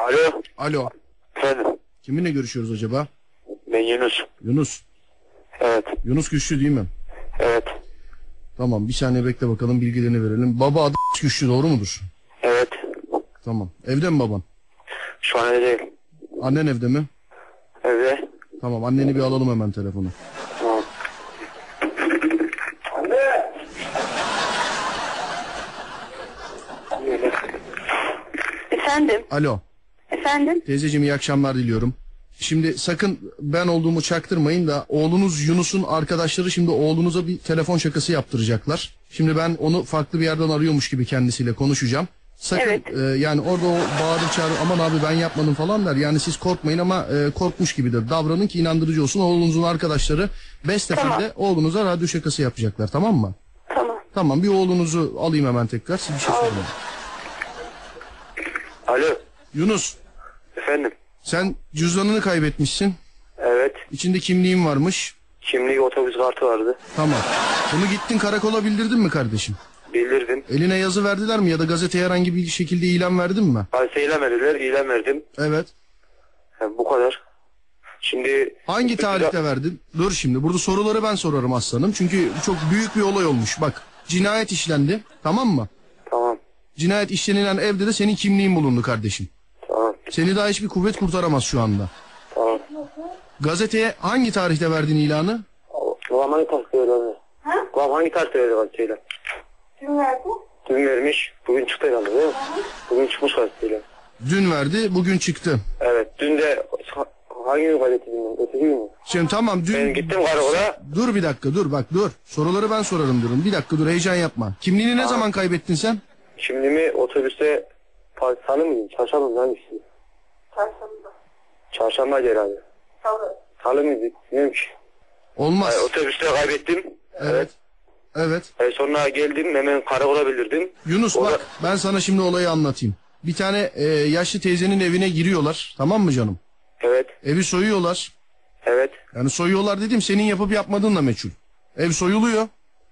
Alo. Alo. Efendim. Kiminle görüşüyoruz acaba? Ben Yunus. Yunus. Evet. Yunus Güçlü değil mi? Evet. Tamam, bir saniye bekle bakalım, bilgilerini verelim. Baba adı Güçlü, doğru mudur? Evet. Tamam. Evde mi baban? Şu an evde değil. Annen evde mi? Evde. Tamam, anneni bir alalım hemen telefonu. Tamam. Anne. Efendim? Alo. Efendim? Teyzeciğim, iyi akşamlar diliyorum. Şimdi sakın ben olduğumu çaktırmayın da oğlunuz Yunus'un arkadaşları şimdi oğlunuza bir telefon şakası yaptıracaklar. Şimdi ben onu farklı bir yerden arıyormuş gibi kendisiyle konuşacağım. Sakın Evet. Yani orada o bağırır çağırır, aman abi ben yapmadım falan der. Yani siz korkmayın ama korkmuş gibidir. Davranın ki inandırıcı olsun. Oğlunuzun arkadaşları Bestefel'de oğlunuza radyo şakası yapacaklar, tamam mı? Tamam. Tamam, bir oğlunuzu alayım hemen tekrar. Siz bir şey söyleyin. Alo. Yunus, Efendim. sen cüzdanını kaybetmişsin. Evet. İçinde kimliğin varmış. Kimlik, otobüs kartı vardı. Tamam. Bunu gittin karakola bildirdin mi kardeşim? Bildirdim. Eline yazı verdiler mi ya da gazeteye herhangi bir şekilde ilan verdin mi? Halse ilan verdiler. İlan verdim. Evet. Yani bu kadar. Şimdi... Hangi tarihte verdin? Dur şimdi, burada soruları ben sorarım aslanım. Çünkü çok büyük bir olay olmuş. Bak, cinayet işlendi, tamam mı? Tamam. Cinayet işlenilen evde de senin kimliğin bulundu kardeşim. Tamam. Seni daha hiçbir kuvvet kurtaramaz şu anda. Tamam. Gazeteye hangi tarihte verdin ilanı? Babam hangi tarihte verdi? Babam hangi tarihte verdi gazeteyle? Kim verdi? Dün vermiş. Bugün çıktı herhalde değil mi? Bugün çıkmış gazeteyle. Dün verdi, bugün çıktı. Evet. Dün de hangi gün gazeteydi? Öteki gün mü? Şimdi tamam, dün... Ben gittim karakola. Dur bir dakika, dur bak, dur. Soruları ben sorarım diyorum. Bir dakika dur, heyecan yapma. Kimliğini ne zaman kaybettin sen? Şimdi mi otobüste salı mıydı? Çarşamba mı? Hangisi? Çarşamba. Çarşambaydı herhalde. Salı. Salı mıydı? Bilmiyorum ki. Olmaz. Otobüste kaybettim. Evet. Evet. Sonra geldim hemen karakola bildirdim. Yunus O da- bak, ben sana şimdi olayı anlatayım. Bir tane yaşlı teyzenin evine giriyorlar, tamam mı canım? Evet. Evi soyuyorlar. Evet. Yani soyuyorlar dediğim, senin yapıp yapmadığınla meçhul. Ev soyuluyor.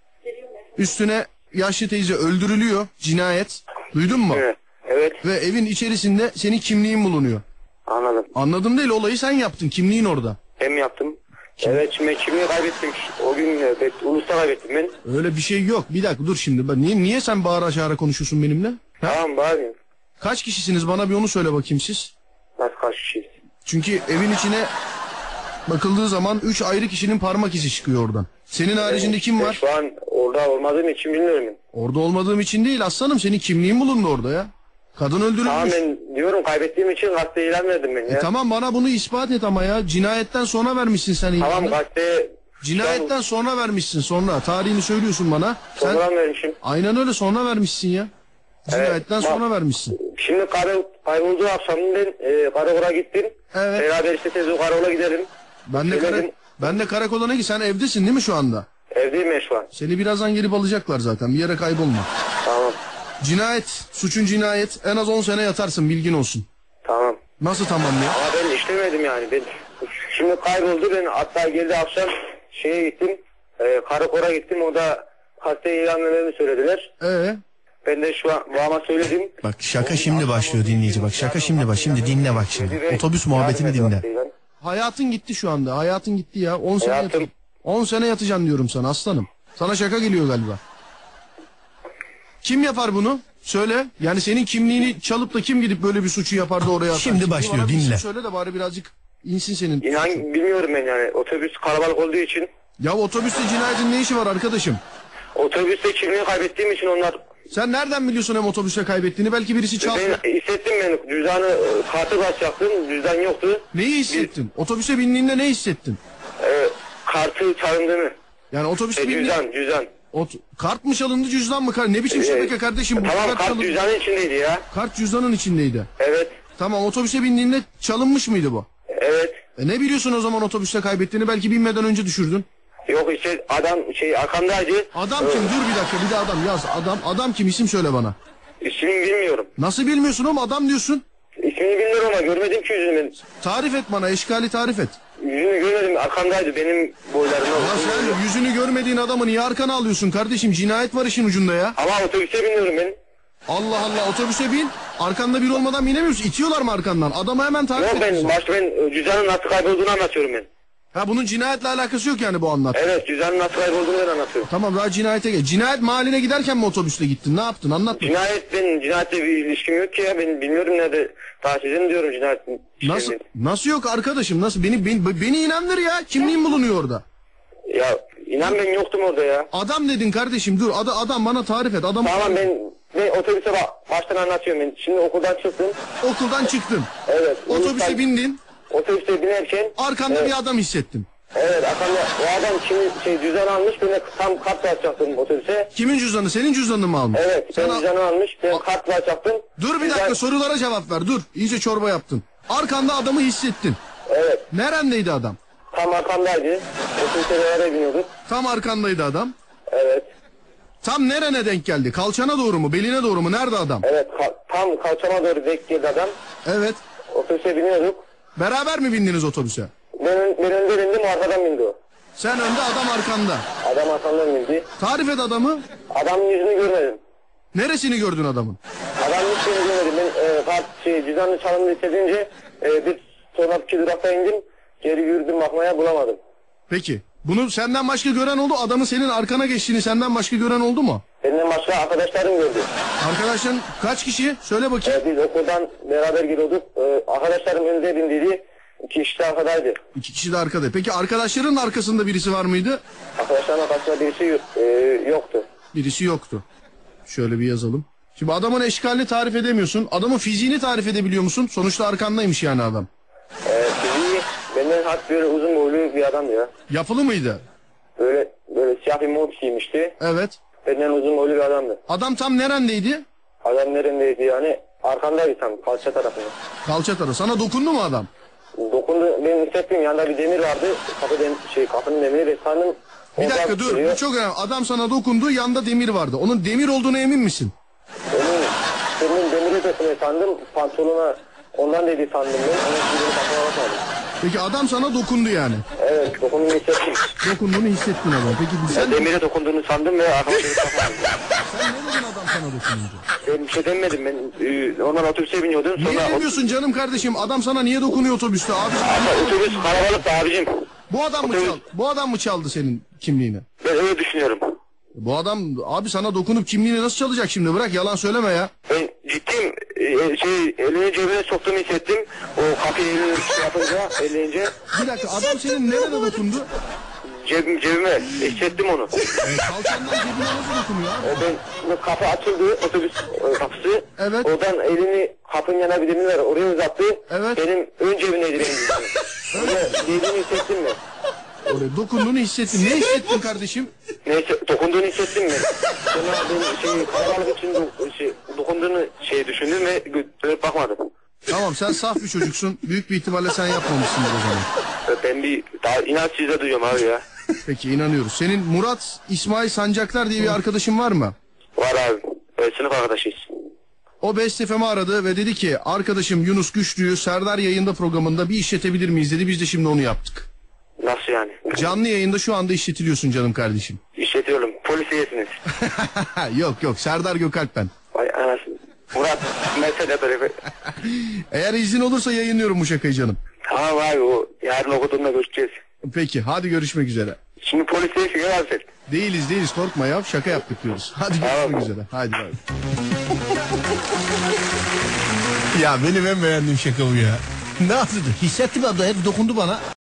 Üstüne yaşlı teyze öldürülüyor. Cinayet. Duydun mu? Evet. Evet. Ve evin içerisinde senin kimliğin bulunuyor. Anladım. Anladım değil, olayı sen yaptın. Kimliğin orada. Hem yaptım. Evet, şimdi kimliği kaybettim. O gün Ulus'ta kaybettim ben. Öyle bir şey yok. Bir dakika dur şimdi. Niye sen bağıra çağıra konuşuyorsun benimle? Ha? Tamam, bağırıyorum. Kaç kişisiniz, bana bir onu söyle bakayım siz. Nasıl kaç kişiyiz? Çünkü evin içine bakıldığı zaman 3 ayrı kişinin parmak izi çıkıyor oradan. Senin haricinde kim Ben var? şu an orada olmadığım için bilmiyorum ben. Orada olmadığım için değil aslanım, senin kimliğin bulundu orada ya. Kadın öldürülmüş. Tamam, ben diyorum kaybettiğim için gazete ilan verdim ben ya. Tamam, bana bunu ispat et ama ya. Cinayetten sonra vermişsin sen ilanı. Tamam, gazete Cinayetten sonra vermişsin, sonra. Tarihini söylüyorsun bana. Sen sonradan vermişim. aynen öyle, sonra vermişsin ya. Cinayetten bak. sonra vermişsin. Şimdi kaybolduğu akşam ben karakola gittim. Evet. Beraber işte tez o karakola gidelim. Söyledim. Ben de karakola ne ki, sen evdesin değil mi şu anda? Evdeyim ben şu an. Seni birazdan gelip alacaklar zaten, bir yere kaybolma. Tamam. Cinayet, suçun cinayet, en az 10 sene yatarsın, bilgin olsun. Tamam. Nasıl tamam ya? Ama ben işlemedim yani. Ben şimdi kayboldu, ben hatta geldi akşam şeye gittim. Karakola gittim, o da hastaya ilan vermemi söylediler. Ben de şu an babama söyledim. Bak şaka şimdi başlıyor dinleyici, bak şaka şimdi bak, şimdi dinle bak şimdi. Otobüs muhabbetini dinle. Hayatın gitti şu anda, hayatın gitti ya. 10 sene Hayatım. 10 sene yatacaksın diyorum sana aslanım. Sana şaka geliyor galiba. Kim yapar bunu? Söyle. Yani senin kimliğini çalıp da kim gidip böyle bir suçu yapar da oraya atar? Şimdi başlıyor, bana bir isim dinle. Söyle de bari birazcık insin senin. İnan bilmiyorum ben yani. Otobüs kalabalık olduğu için. Ya otobüste cinayetin ne işi var arkadaşım? Otobüste kimliği kaybettiğim için onlar... Sen nereden biliyorsun hem otobüste kaybettiğini? Belki birisi çaldı. Ben hissettim, ben cüzdanı kartı basacaktım. Cüzdan yoktu. Neyi hissettin? Otobüse bindiğinde ne hissettin? Kartı çalındığını. Yani otobüste Cüzdan. Kart mı çalındı, cüzdan mı? Ne biçim şebeke kardeşim bu? Tamam, kart çalındı. cüzdanın içindeydi ya. Kart cüzdanın içindeydi. Evet. Tamam, otobüse bindiğinde çalınmış mıydı bu? Evet. Ne biliyorsun o zaman otobüste kaybettiğini? Belki binmeden önce düşürdün. Yok işte adam arkamdaydı. Adam kim? Dur bir dakika, bir de adam yaz. Adam kim? İsim söyle bana. İsmini bilmiyorum. Nasıl bilmiyorsun oğlum, adam diyorsun. İsmini bilmiyorum ama görmedim ki yüzünü ben. Tarif et bana, eşkali tarif et. Yüzünü görmedim, arkamdaydı benim boylarımda. Ya sen yüzünü görmediğin adamı niye arkana alıyorsun kardeşim? Cinayet var işin ucunda ya. Ama otobüse biniyorum ben. Allah Allah, otobüse bin. Arkanda biri olmadan binemiyorsun. İtiyorlar mı arkandan? Adamı hemen takip Yok ediyorsun. ben cüzdanın nasıl kaybolduğunu anlatıyorum ben. Ha, bunun cinayetle alakası yok yani bu anlat. Evet, cüzdanın nasıl kaybolduğunu ben anlatıyorum. Tamam, daha cinayete gel. Cinayet mahalline giderken mi otobüsle gittin? Ne yaptın? Anlat. Cinayetle bir ilişkim yok ki ya. Ben bilmiyorum nerede tahsizim diyorum cinayetin. Nasıl yok arkadaşım? Nasıl? Beni inandır ya. Kimliğin bulunuyor orada. Ya inan ben yoktum orada ya. Adam dedin kardeşim, dur. Adam bana tarif et. Adam. Tamam ben otobüse baştan anlatıyorum ben. Şimdi okuldan çıktım. Okuldan çıktın. Evet. Otobüse bindin. Otobüse binerken. Arkanda bir adam hissettin. Evet, arkamda o adam cüzdan almış, ben de tam kart basacaktım otobüse. Kimin cüzdanı? Senin cüzdanını mı almış? Evet, ben cüzdanı almış, ben kart basacaktım. Dur bir dakika, sorulara cevap ver, dur. İyice çorba yaptın. Arkanda adamı hissettin. Evet. Nerendeydi adam? Tam arkamdaydı. Otobüse beraber biniyorduk. Tam arkandaydı adam. Evet. Tam nerene denk geldi? Kalçana doğru mu? Beline doğru mu? Nerede adam? Evet, tam kalçama doğru denk geldi adam. Evet. Otobüse biniyorduk. Beraber mi bindiniz otobüse? Ben önde bindim, o arkadan bindi o. Sen önde, adam arkanda. Adam arkamdan bindi. Tarif et adamı. Adamın yüzünü görmedim. Neresini gördün adamın? Adamın hiç beni görmedim. Ben cüzdanını çalındı hissedince bir sonraki durakta indim. Geri yürüdüm bakmaya, bulamadım. Peki. Bunu senden başka gören oldu. Adamın senin arkana geçtiğini senden başka gören oldu mu? Benden başka arkadaşlarım gördü. Arkadaşların kaç kişi? Söyle bakayım. Biz okuldan beraber geliyorduk. Arkadaşlarım önde bindiydi. 2 kişi de arkadaydı. 2 kişi de arkada. Peki arkadaşların arkasında birisi var mıydı? Arkadaşlarımın arkasında birisi yoktu. Birisi yoktu. Şöyle bir yazalım. Şimdi adamın eşkalini tarif edemiyorsun. Adamın fiziğini tarif edebiliyor musun? Sonuçta arkandaymış yani adam. Fiziği benden hafif böyle uzun boylu bir adam ya. Yapılı mıydı? Böyle siyah bir mont giymişti. Evet. Benden uzun boylu bir adamdı. Adam tam nerendeydi? Adam nerendeydi yani? Arkamdaydı tam, kalça tarafında. Kalça tarafı. Sana dokundu mu adam? Dokundu, ben hissettim, yanında bir demir vardı. Kapının demiri de sandım. Bir dakika dur, bu çok önemli. Adam sana dokundu, yanda demir vardı. Onun demir olduğuna emin misin? Senin demiri dokunuyor sandım, pantolona ondan dedi sandım ben. Onun için beni kafama bakmadım. Peki adam sana dokundu yani. Evet, dokunduğunu hissettim. Dokunduğunu hissettin adam. Peki sen demire dokunduğunu sandım ve arkama beni bakmadım. Sen ne dedin adam sana dokununca? Ben bir şey demedim, ben ondan otobüse biniyordum. Niye Sonra demiyorsun canım kardeşim? Adam sana niye dokunuyor otobüste? Abi, otobüs kalabalıktı abicim. bu adam mı çaldı senin kimliğini? Ben öyle düşünüyorum. Bu adam abi sana dokunup kimliğini nasıl çalacak şimdi? Bırak, yalan söyleme ya. Ben ciddiyim, elini cebine soktuğumu hissettim. O kapıyı elini yapınca, elleyince. Bir dakika, adam senin nerede dokundu? Cebime hissettim onu. Kalçandan cebine nasıl dokunuyor abi? Ben kapı açıldı, otobüs kapısı. Evet. Oradan elini kapının yanına bir demir var, oraya uzattı. Evet. Benim ön cebimdeydi benim cebim. Öyle dediğini hissettim mi? Oraya dokunduğunu hissettin. Ne hissettin kardeşim? Neyse, dokunduğunu hissettim mi? Sonra ben kalabalık için dokunduğunu düşündüm ve dönüp bakmadım. Tamam, sen saf bir çocuksun. Büyük bir ihtimalle sen yapmamışsındır o zaman. Ben daha inançsızca duyuyorum abi ya. Peki, inanıyoruz. Senin Murat İsmail Sancaktar diye bir arkadaşın var mı? Var abi. Sınıf arkadaşıyız. O Best FM'i aradı ve dedi ki arkadaşım Yunus Güçlü'yü Serdar Yayında programında bir işletebilir miyiz dedi. Biz de şimdi onu yaptık. Nasıl yani? Canlı yayında şu anda işletiliyorsun canım kardeşim. İşletiyorum. Polisiyesiniz. Yok Serdar Gökalp ben. Vay anasını. Murat mesela böyle. Eğer izin olursa yayınlıyorum bu şakayı canım. Tamam abi, o yarın okuduğumda görüşeceğiz. Peki, hadi görüşmek üzere. Şimdi polisiyesin ya abi sen. Değiliz korkma ya, şaka yaptık diyoruz. Hadi görüşmek üzere. Hadi bay. Ya benim en beğendiğim şaka bu ya. Ne yaptı? Hissettim abla, hep dokundu bana.